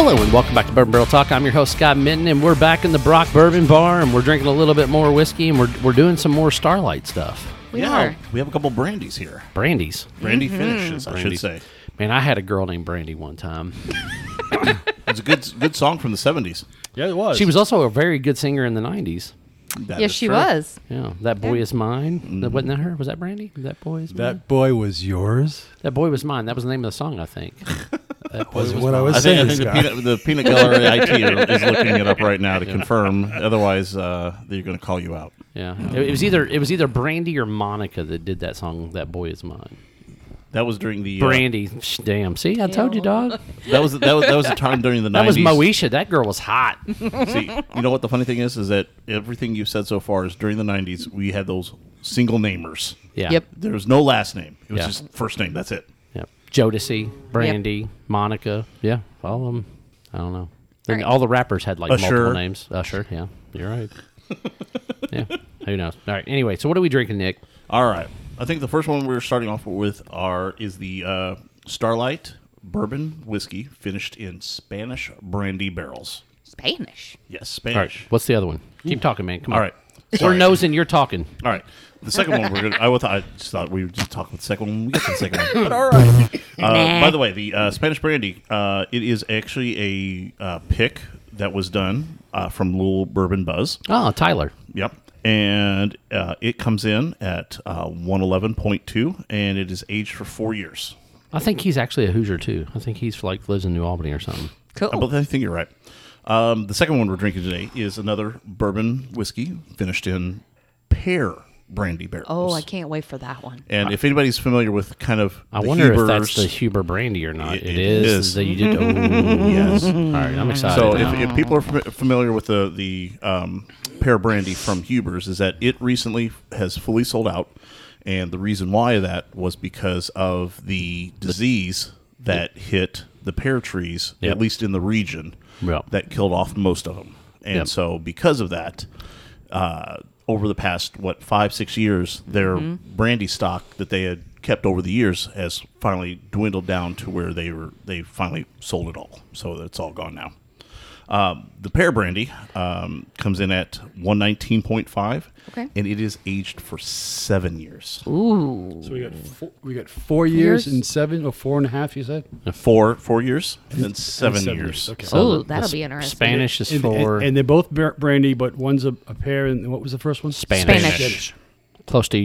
Hello and welcome back to Bourbon Barrel Talk. I'm your host, Scott Minton, and we're back in the Brock Bourbon Bar, and we're drinking a little bit more whiskey, and we're doing some more Starlight stuff. We are. We have a couple brandies here. Brandies. Brandy finishes, I should say. Man, I had a girl named Brandy one time. It's a good song from the 70s. Yeah, it was. She was also a very good singer in the 90s. That Yes, is she true. was. Yeah, That Boy Is Mine. Wasn't that her? Was that Brandy? That Boy Is Mine? That boy was yours. That Boy Was Mine. That was the name of the song, I think. That Boy Was Was what I Mine. was I saying, think Scott. the peanut gallery IT is looking it up right now to confirm. Otherwise, they're going to call you out. Yeah, it was either Brandy or Monica that did that song. That Boy Is Mine. That was during the Brandy, damn. See, I told you, dog. that was a time during the 90s. That was Moesha. That girl was hot. See, you know what the funny thing is that everything you've said so far is during the 90s. We had those single namers. Yeah. Yep. There was no last name. It was Yeah. just first name. That's it. Yep. Jodeci, Brandy, Monica. Yeah, all of them. I don't know. Then Right. all the rappers had like Usher. multiple names. Usher. Yeah, you're right. Yeah. Who knows? All right. Anyway, so what are we drinking, Nick? All right. I think the first one we're starting off with is the Starlight Bourbon Whiskey finished in Spanish brandy barrels. Spanish. Yes, All right. Spanish. What's the other one? Keep talking, man. Come on. All right. We're Sorry. nosing. You're talking. All right. The second one we're gonna. I just thought we would just talk about the second one when we get to the second one. But all right. By the way, the Spanish brandy. It is actually a pick that was done from Louisville Bourbon Buzz. Oh, Tyler. Yep. And it comes in at 111.2, and it is aged for 4 years. I think he's actually a Hoosier too. I think he's like lives in New Albany or something. Cool. I think you're right. The second one we're drinking today is another bourbon whiskey finished in pear brandy barrels. Oh, I can't wait for that one. And if anybody's familiar with kind of I the wonder Hubers, if that's the Huber brandy or not. It It is. is. That you did. Oh, yes. all right, I'm excited. So now. if people are familiar with the pear brandy from Huber's, is that it recently has fully sold out, and the reason why that was because of the disease that hit the pear trees, Yep. at least in the region, Yep. that killed off most of them. And Yep. so because of that, over the past 5-6 years, their brandy stock that they had kept over the years has finally dwindled down to where they finally sold it all. So it's all gone now. The pear brandy comes in at 119.5, Okay. and it is aged for 7 years. Ooh. So we got 4 years Years? and 7 or 4.5. You said 4 years, and then 7 7 years. Okay. Oh, the that'll be interesting. Spanish is and, for and they're both brandy, but one's a pear, and what was the first one? Spanish. Close to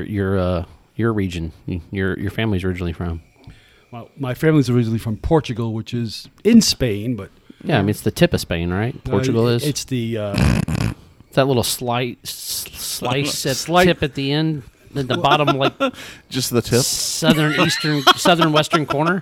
your region. Your family's originally from. Well, my family's originally from Portugal, which is in Spain, but Yeah, I mean it's the tip of Spain, right? Portugal is. It's the It's that little slice tip at the end, at the bottom, like Just the tip. southern western corner.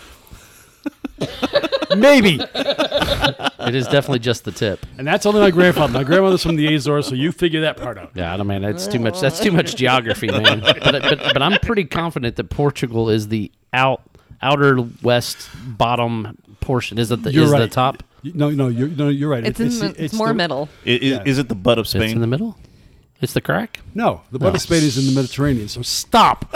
maybe, It is definitely just the tip. and that's only my grandfather. My grandmother's from the Azores, so you figure that part out. Yeah, I don't mean that's too much. That's too much geography, man. But I'm pretty confident that Portugal is the outer west bottom portion. Is it the You're is the right. top? No, you're right. It's more middle. Is it the butt of It's in Spain? the middle. It's the crack. No, the butt of Spain is in the Mediterranean. So stop.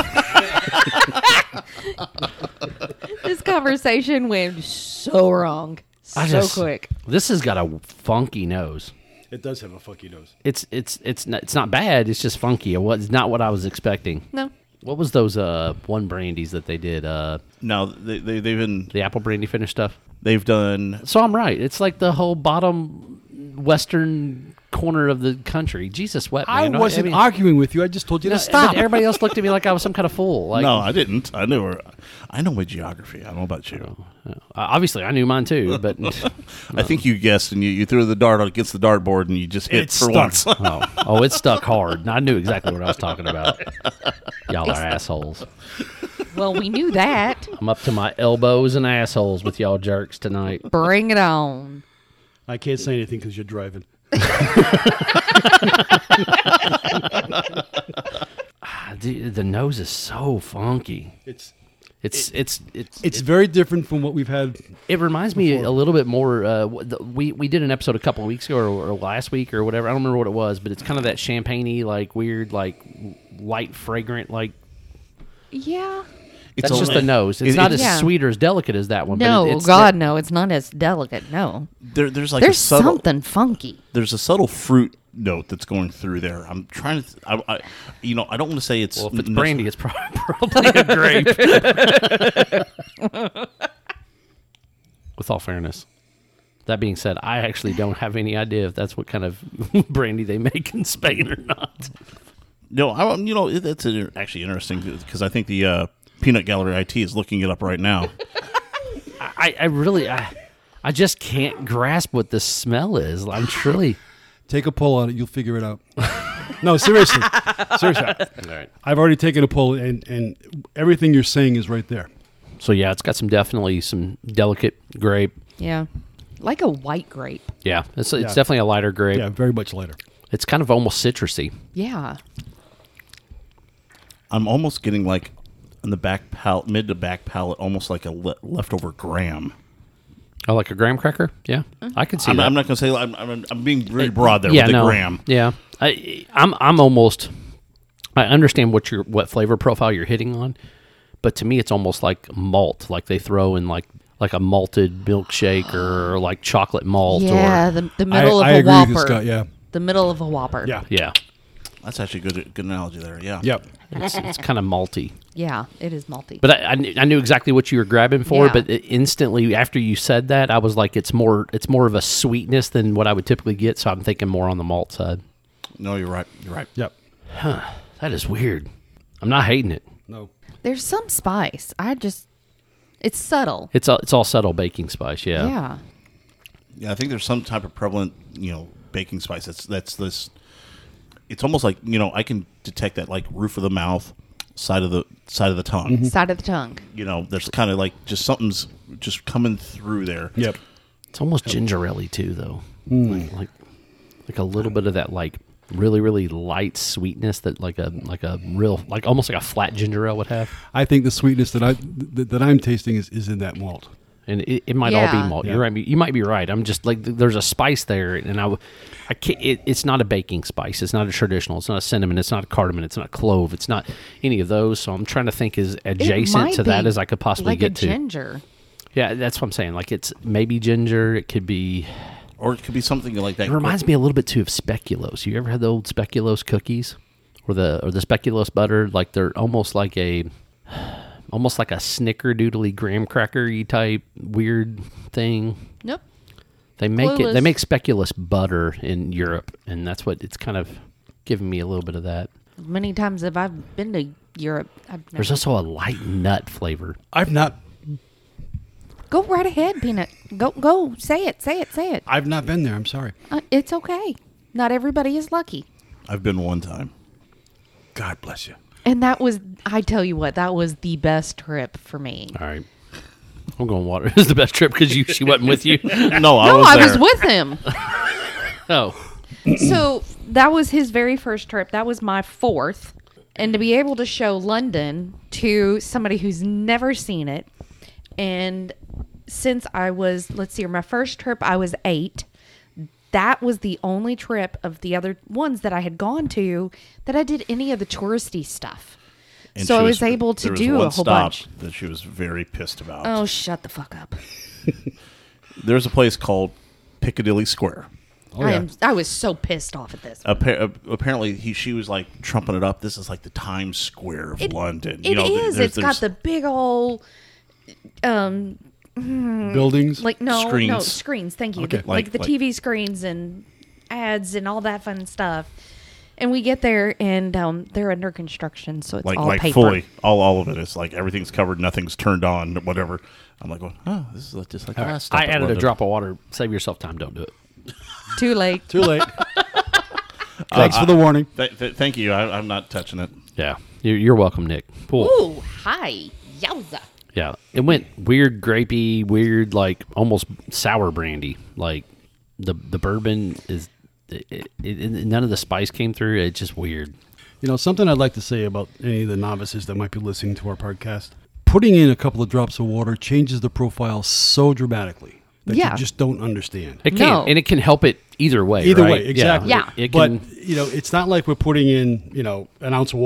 This conversation went so wrong. So quick. This has got a funky nose. It does have a funky nose. It's not bad. It's just funky. It's not what I was expecting. No. What was those one brandies that they did? No, The apple brandy finish stuff. they've done. So I'm right. It's like the whole bottom western corner of the country. Jesus, what man? I wasn't mean, arguing with you. I just told you to but stop. everybody else looked at me like I was some kind of fool. Like, No, I didn't. I know my geography. I don't know about you. obviously I knew mine too, but I think you guessed, and you threw the dart against the dartboard, and you just hit It for stuck. once. oh, it stuck hard. And I knew exactly what I was talking about. Y'all are assholes. Well, we knew that. I'm up to my elbows and assholes with y'all jerks tonight. Bring it on. I can't say anything because you're driving. The nose is so funky. It's very different from what we've had. It reminds me a little bit more. We did an episode a couple of weeks ago or last week or whatever. I don't remember what it was, but it's kind of that champagne-y, like weird, like light fragrant, like Yeah. It's That's just the nose. It's not as sweet or as delicate as that one. No, but it's no, it's not as delicate. No, there's like there's a subtle, something funky. There's a subtle fruit note that's going through there. I'm trying to, I don't want to say it's. Well, if it's brandy, it's probably a grape. With all fairness. That being said, I actually don't have any idea if that's what kind of brandy they make in Spain or not. No, that's actually interesting because I think the Peanut Gallery IT is looking it up right now. I just can't grasp what the smell is. I'm truly... Take a pull on it. You'll figure it out. No, seriously. Seriously. All right. I've already taken a pull, and everything you're saying is right there. So, yeah, it's got definitely some delicate grape. Yeah, like a white grape. Yeah, it's definitely a lighter grape. Yeah, very much lighter. It's kind of almost citrusy. Yeah. I'm almost getting like in the back palate, mid to back palate, almost like a leftover graham. Oh, like a graham cracker? Yeah, I can see that. I'm not going to say I'm being really broad there with the graham. Yeah, I'm almost. I understand what flavor profile you're hitting on, but to me, it's almost like malt, like they throw in like a malted milkshake or like chocolate malt. Yeah, or, the middle I of a agree Whopper. with Scott, yeah. The middle of a Whopper. Yeah. Yeah, That's actually a good analogy there. Yeah. Yep. it's kind of malty. Yeah, it is malty. But I knew exactly what you were grabbing for. Yeah. But instantly after you said that, I was like, it's more of a sweetness than what I would typically get. So I'm thinking more on the malt side. No, you're right. You're right. Yep. That is weird. I'm not hating it. No. There's some spice. It's subtle. It's all subtle baking spice. Yeah. Yeah. Yeah, I think there's some type of prevalent, baking spice. That's this. It's almost like I can detect that like roof of the mouth, side of the tongue. Mm-hmm. Side of the tongue. There's kind of like just something's just coming through there. Yep. It's almost ginger ale too, though. Like a little bit of that like really really light sweetness that like a real like almost like a flat ginger ale would have. I think the sweetness that I'm tasting is in that malt. And it might all Yeah. be malt. Yeah. You're right. You might be right. I'm just like there's a spice there, and I can't. It's not a baking spice. It's not a traditional. It's not a cinnamon. It's not a cardamom. It's not a clove. It's not any of those. So I'm trying to think as adjacent to that as I could possibly like get a to. ginger. Yeah, that's what I'm saying. Like it's maybe ginger. It could be. Or it could be something like that. It reminds me a little bit too of speculoos. You ever had the old speculoos cookies, or the speculoos butter? Like they're almost like a snickerdoodly graham cracker-y type weird thing. Nope. They make Clueless. They make speculoos butter in Europe, and that's what it's kind of giving me a little bit of that. Many times if I've been to Europe, I've never. There's also a light nut flavor. I've not Go right ahead, Peanut. Go. Say it. I've not been there. I'm sorry. It's okay. Not everybody is lucky. I've been one time. God bless you. And that was, I tell you what, that was the best trip for me. All right. I'm going water. It was the best trip because she wasn't with you. No, I No, was I there. was with him. Oh. So that was his very first trip. That was my fourth. And to be able to show London to somebody who's never seen it. And since I was, let's see, my first trip, I was 8. That was the only trip of the other ones that I had gone to that I did any of the touristy stuff. And So she I was able to there was do one a whole stop bunch. that she was very pissed about. Oh, shut the fuck up. There's a place called Piccadilly Square. Oh, yeah. I was so pissed off at this. Apparently, she was like trumping it up. This is like the Times Square of London. It is. there's- It's got the big old, Buildings. like no Screens. screens. Thank you. Okay. Like the TV screens and ads and all that fun stuff. And we get there and they're under construction, so it's all like paper. fully all of it. It's like everything's covered, nothing's turned on, whatever. I'm like, oh, this is just like the last stop I at added a London. drop of water. Save yourself time. Don't do it. Too late. Too late. Thanks for the warning. Thank you. I'm not touching it. Yeah. You're welcome, Nick. Cool. Ooh, hi, yowza. Yeah, it went weird, grapey, weird, like almost sour brandy. Like the bourbon is, none of the spice came through. It's just weird. Something I'd like to say about any of the novices that might be listening to our podcast. Putting in a couple of drops of water changes the profile so dramatically that Yeah. you just don't understand. It can, No. and it can help it either way. Either right? way, exactly. Yeah. It But, can. it's not like we're putting in, an ounce of water.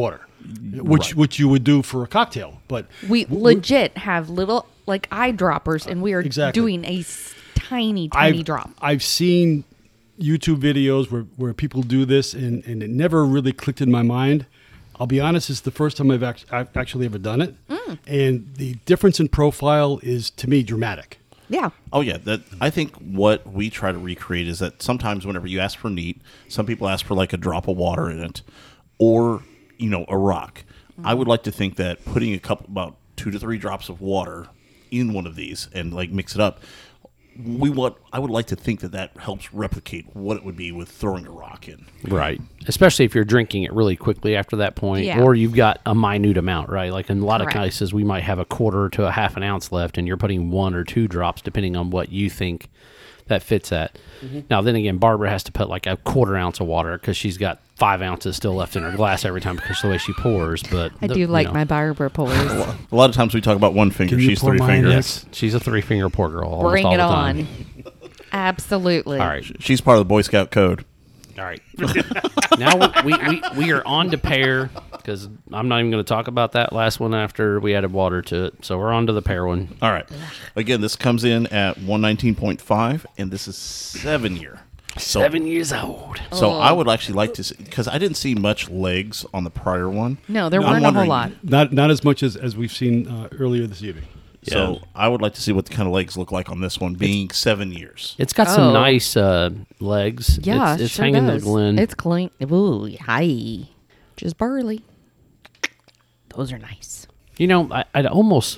which you would do for a cocktail. But We legit have little like eyedroppers, and we are Exactly. doing a tiny drop. I've seen YouTube videos where people do this, and it never really clicked in my mind. I'll be honest, it's the first time I've actually ever done it. And the difference in profile is, to me, dramatic. Yeah. Oh yeah, that I think what we try to recreate is that sometimes whenever you ask for neat, some people ask for like a drop of water in it, or a rock. I would like to think that putting about 2 to 3 drops of water in one of these and like mix it up. I would like to think that helps replicate what it would be with throwing a rock in. Right. Especially if you're drinking it really quickly after that point, Yeah. or you've got a minute amount, right? Like in a lot of Correct. cases, we might have a quarter to a half an ounce left, and you're putting 1 or 2 drops depending on what you think that fits at. Now, then again, Barbara has to put like a quarter ounce of water because she's got 5 ounces still left in her glass every time because of the way she pours. But I do like my Barbara pours. A lot of times we talk about one finger. Can you She's pour 3 mine fingers. in? Yes, she's a 3-finger pour girl. Almost Bring all it the time. on. Absolutely. All right. She's part of the Boy Scout code. All right. Now we are on to pear because I'm not even going to talk about that last one after we added water to it. So we're on to the pear one. All right. Again, this comes in at 119.5, and this is 7 year. 7 years old. So I would actually like to see, because I didn't see much legs on the prior one. No, there I'm weren't a whole wondering- lot. Not as much as we've seen earlier this evening. So I would like to see what the kind of legs look like on this one, being 7 years. It's got some Oh. nice legs. Yeah, it's sure hanging does. the glen. It's clean. Ooh, hi. Just barley. Those are nice. I'd almost.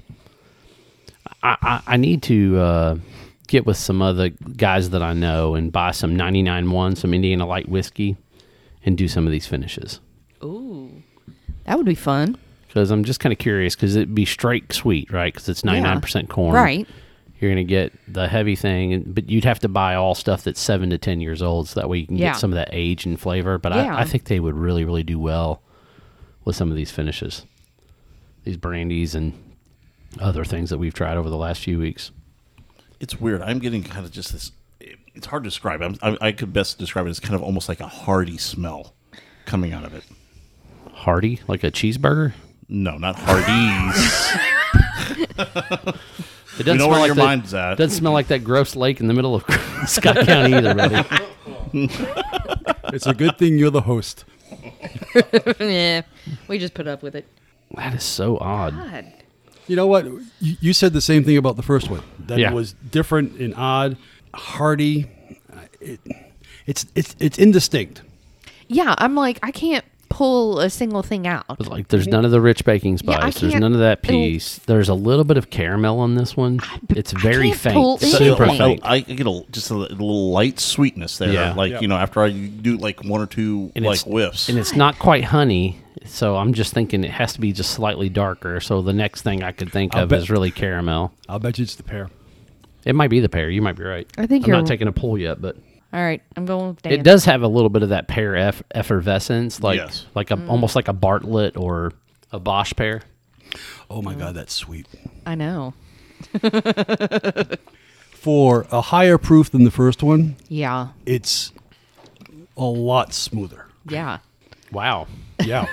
I need to get with some other guys that I know and buy some 99.1, some Indiana Light whiskey, and do some of these finishes. Ooh. That would be fun. Because I'm just kind of curious, because it'd be straight sweet, right? Because it's 99% corn. Right. You're going to get the heavy thing, but you'd have to buy all stuff that's 7 to 10 years old so that way you can Yeah. get some of that age and flavor. But Yeah. I think they would really, really do well with some of these finishes, these brandies and other things that we've tried over the last few weeks. It's weird. I'm getting kind of just this. It's hard to describe. I could best describe it as kind of almost like a hearty smell coming out of it. Hearty, like a cheeseburger? No, not Hardee's. It doesn't know smell where like your that, mind's at. Doesn't smell like that gross lake in the middle of Scott County either, buddy. It's a good thing you're the host. Yeah. We just put up with it. That is so odd. God. You know what? You said the same thing about the first one. That Yeah. it was different and odd, hearty. It's indistinct. Yeah, I'm like, I can't pull a single thing out. But like, there's none of the rich baking Yeah, I spice. There's can't- none of that piece. There's a little bit of caramel on this one. It's very can't pull faint, anything. super So- faint. I get just a little light sweetness there. Yeah. Like, Yep. after I do like 1 or 2 And like it's- whiffs. And it's not quite honey, so I'm just thinking it has to be just slightly darker. So the next thing I could think I'll of bet- is really caramel. I'll bet you it's the pear. It might be the pear. You might be right. I think I'm you're- not taking a pull yet, but All right, I'm going with Dan. it does have a little bit of that pear effervescence, like Yes. almost like a Bartlett or a Bosch pear. Oh my God, that's sweet. I know. For a higher proof than the first one, Yeah. it's a lot smoother. Yeah. Wow. Yeah.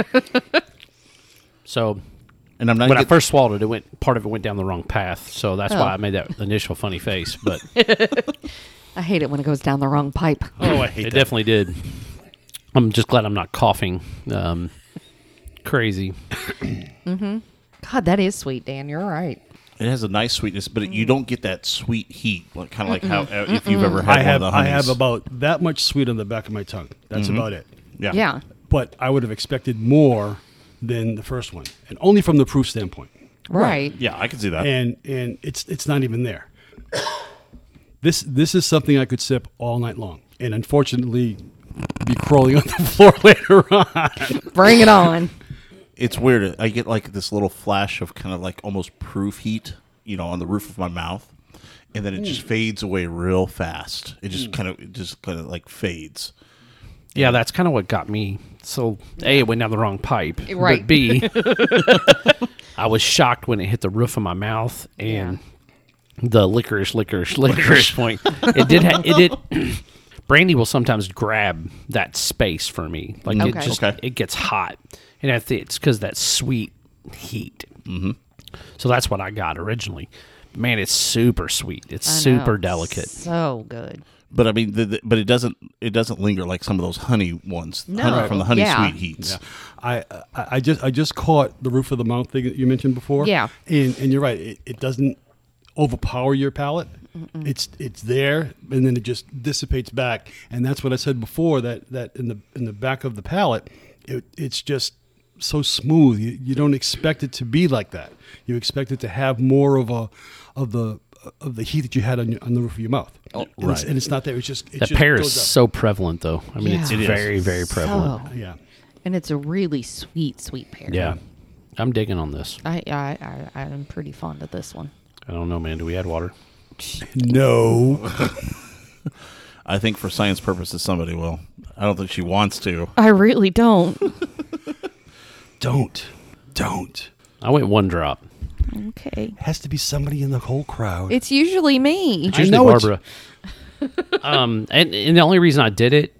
So and I'm not when I get- first swallowed it, part of it went down the wrong path. So that's Oh. why I made that initial funny face. But I hate it when it goes down the wrong pipe. Oh, I hate it that. definitely did. I'm just glad I'm not coughing crazy. God, that is sweet, Dan. You're right. it has a nice sweetness, but you don't get that sweet heat, like kind of like how if you've ever had I have one of the I honeys. have about that much sweet on the back of my tongue. That's about it. yeah. Yeah. But I would have expected more than the first one, and only from the proof standpoint. Right. Yeah, I can see that. And it's not even there. This is something I could sip all night long, and unfortunately, be crawling on the floor later on. Bring it on. It's weird. I get like this little flash of kind of like almost proof heat, on the roof of my mouth, and then it just fades away real fast. It just kind of like fades. Yeah, that's kind of what got me. So, A, it went down the wrong pipe. Right. But B, I was shocked when it hit the roof of my mouth and the licorice point. It did brandy will sometimes grab that space for me. Like it Okay. just it gets hot, and I think it's because that sweet heat. Mm-hmm. So that's what I got originally. Man, it's super sweet. It's I super know. delicate. So good. But I mean, but it doesn't linger like some of those honey ones No. from the honey Yeah. sweet heats. I just caught the roof of the mouth thing that you mentioned before. Yeah. and you're right. It doesn't overpower your palate. It's there, and then it just dissipates back. And that's what I said before. That in the back of the palate, it's just so smooth. You don't expect it to be like that. You expect it to have more of the heat that you had on the roof of your mouth. Oh, and right. it's not there. It's just That pear is so prevalent, though. I mean, Yeah. it's It is. very, very prevalent. So, yeah. and it's a really sweet pear. Yeah, I'm digging on this. I'm pretty fond of this one. I don't know, man. Do we add water? No. I think for science purposes, somebody will. I don't think she wants to. I really don't. Don't. I went 1 drop. Okay. Has to be somebody in the whole crowd. It's usually me. It's usually know it's- Barbara. And the only reason I did it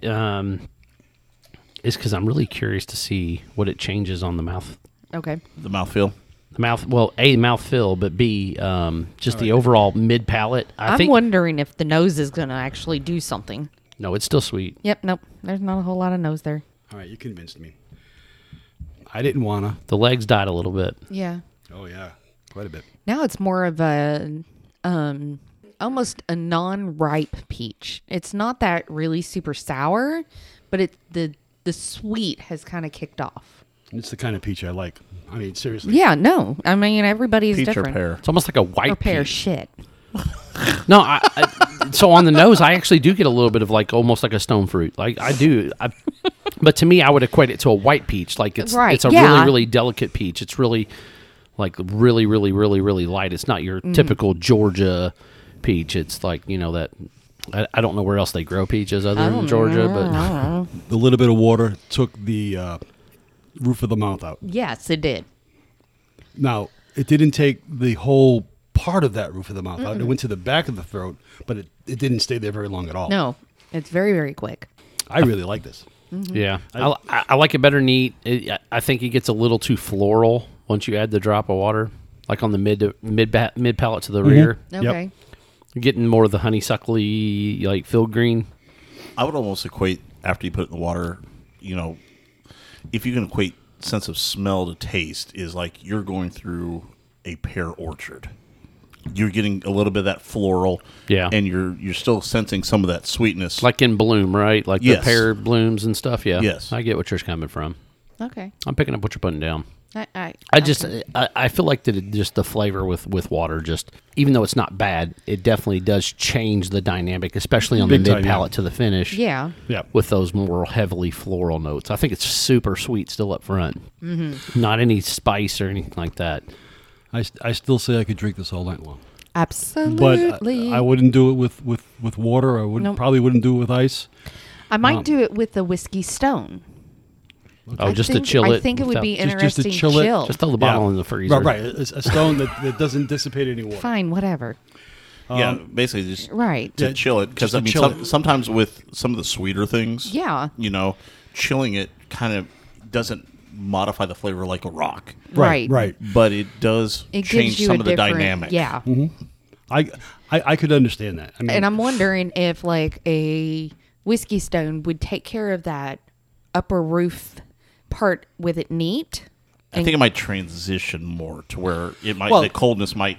is because I'm really curious to see what it changes on the mouth. Okay. The mouthfeel. The mouth, well, A, mouthfeel, but B, just the overall mid palate. I think wondering if the nose is going to actually do something. no, it's still sweet. Yep. Nope. There's not a whole lot of nose there. All right, you convinced me. I didn't wanna. The legs died a little bit. Yeah. Oh yeah, quite a bit. Now it's more of a almost a non-ripe peach. It's not that really super sour, but the sweet has kind of kicked off. It's the kind of peach I like. I mean, seriously. Yeah, no. I mean, everybody's Peach different. or pear. It's almost like a white Or pear peach. shit. No, so on the nose, I actually do get a little bit of like almost like a stone fruit. Like I do, but to me, I would equate it to a white peach. Like it's Right, it's a yeah. really really delicate peach. It's really like really really really really light. It's not your typical Georgia peach. It's like that. I don't know where else they grow peaches other than Georgia, but The little bit of water took the roof of the mouth out. Yes, it did. Now, it didn't take the whole part of that roof of the mouth out. It went to the back of the throat, but it didn't stay there very long at all. No, it's very, very quick. I really like this. yeah, I like it better neat. I think it gets a little too floral once you add the drop of water, like on the mid palate to the rear. Okay. You're getting more of the honeysuckly, like field green. I would almost equate after you put it in the water, if you can equate sense of smell to taste, is like you're going through a pear orchard. You're getting a little bit of that floral, Yeah. and you're still sensing some of that sweetness. Like in bloom, right? Like Yes. the pear blooms and stuff. Yeah. Yes. I get what you're coming from. Okay. I'm picking up what you're putting down. I I feel like that just the flavor with water, just even though it's not bad, it definitely does change the dynamic, especially on Big the time, mid palate to the finish. Yeah. Yeah. With those more heavily floral notes, I think it's super sweet still up front. Mm-hmm. Not any spice or anything like that. I still say I could drink this all night long. But Absolutely. I wouldn't do it with water. I Nope. probably wouldn't do it with ice. I might do it with the whiskey stone. Oh, just to think- chill it. I think it would without- be just to interesting. chill it. Just throw the bottle Yeah. in the freezer. Right. A stone that doesn't dissipate any water. Fine, whatever. Yeah, basically just Right. to Yeah, chill it, because just I to mean, chill it. sometimes with some of the sweeter things, Yeah. chilling it kind of doesn't modify the flavor like a rock, Right. Right. but it does It change gives you some a of the different dynamic. Yeah. I could understand that. I mean, And I'm wondering if like a whiskey stone would take care of that upper roof part with it neat. I think it might transition more to where it might Well- the coldness might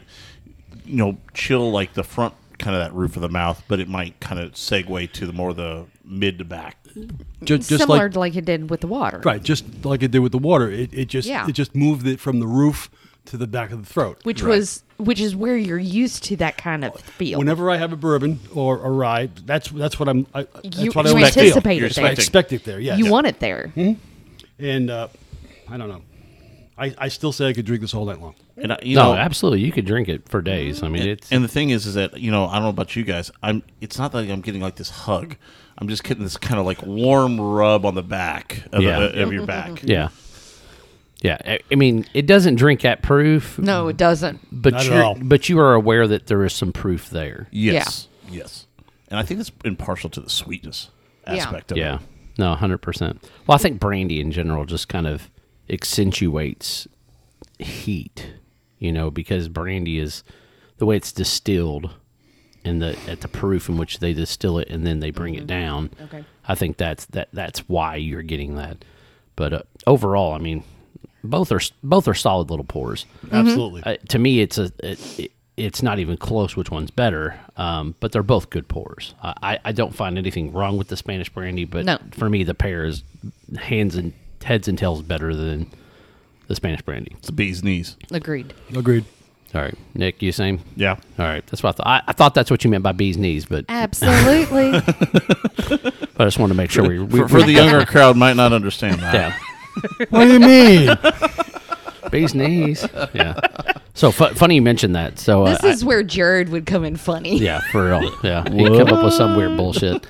chill like the front kind of that roof of the mouth, but it might kind of segue to the more the mid to back. just Similar like to like it did with the water. right, just like it did with the water. It just Yeah. it just moved it from the roof to the back of the throat. Which Right. which is where you're used to that kind of feel. Whenever I have a bourbon or a rye, that's what that's what you I you always feel. anticipate You're it I there. expect it there. Yes. You want it there. And I don't know. I still say I could drink this all night long. And No, absolutely. You could drink it for days. I mean, it's and the thing is that I don't know about you guys. It's not that I'm getting like this hug. I'm just getting this kind of like warm rub on the back of, Yeah. of your back. yeah, yeah. I mean, it doesn't drink at proof. No, it doesn't. but Not at you're all. but you are aware that there is some proof there. Yes. Yes. and I think it's been partial to the sweetness aspect of Yeah. it. No, 100%. Well, I think brandy in general just kind of accentuates heat, because brandy is the way it's distilled and at the proof in which they distill it and then they bring it down. Okay. I think that's why you're getting that. But overall, I mean, both are solid little pours. Absolutely. To me, it's not even close which one's better, but they're both good pours. I don't find anything wrong with the Spanish brandy, but No. for me, the pear is heads and tails better than the Spanish brandy. It's the bee's knees. Agreed. Agreed. All right, Nick, you same? Yeah. All right, that's what I thought. I thought that's what you meant by bee's knees, but Absolutely. I just wanted to make sure we For the younger crowd, might not understand that. yeah, What do you mean? bee's knees. Yeah. So funny you mentioned that. So This is where Jared would come in funny. yeah, for real. Yeah, he come up with some weird bullshit.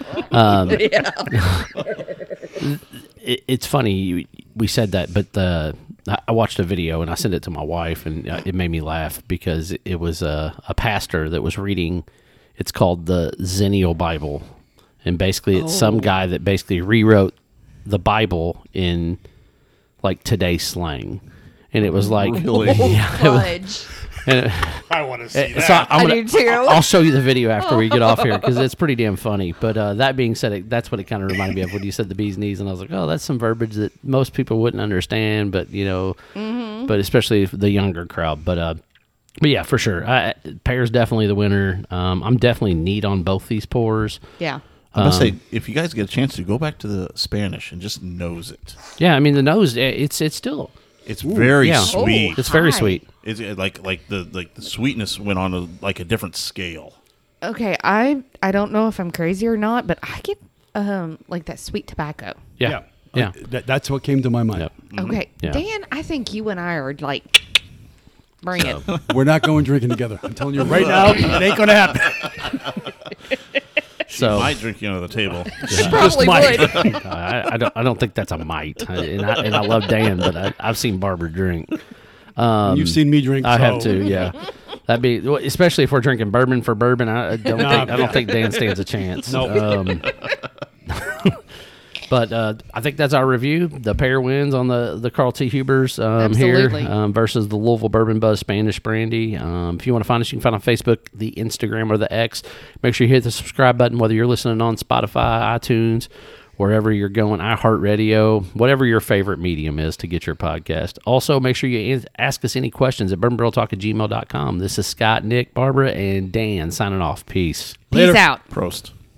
It's funny we said that, but I watched a video and I sent it to my wife, and it made me laugh because it was a pastor that was reading. It's called the Zennial Bible, and basically it's some guy that basically rewrote the Bible in like today's slang, and it was like Really? Fudge. and I want to see so I do too. I'll show you the video after we get off here because it's pretty damn funny. But that being said, that's what it kind of reminded me of when you said the bee's knees, and I was like, oh, that's some verbiage that most people wouldn't understand, but but especially the younger crowd. But yeah, for sure, pear's definitely the winner. I'm definitely neat on both these pours. Yeah. I must say, if you guys get a chance to go back to the Spanish and just nose it, Yeah, I mean the nose, it's still it's very yeah. sweet. it's very Hi. sweet. It's like the sweetness went on a different scale. Okay, I don't know if I'm crazy or not, but I get like that sweet tobacco. Yeah, yeah. That's what came to my mind. Yep. Okay, Yeah. Dan, I think you and I are like, bring it. We're not going drinking together. I'm telling you right now, it ain't going to happen. So Might drink you under the table. Probably might. would. I don't think that's a might, and I love Dan, but I've seen Barbara drink. You've seen me drink. I so- have too, yeah. That'd be especially if we're drinking bourbon for bourbon. I don't think Dan stands a chance. Nope. But I think that's our review. The pair wins on the Carl T. Hubers Absolutely. here versus the Louisville Bourbon Buzz Spanish Brandy. If you want to find us, you can find on Facebook, the Instagram, or the X. Make sure you hit the subscribe button, whether you're listening on Spotify, iTunes, wherever you're going, iHeartRadio, whatever your favorite medium is to get your podcast. Also, make sure you ask us any questions at bourbonbarreltalk@gmail.com. This is Scott, Nick, Barbara, and Dan signing off. Peace. Peace out. Prost.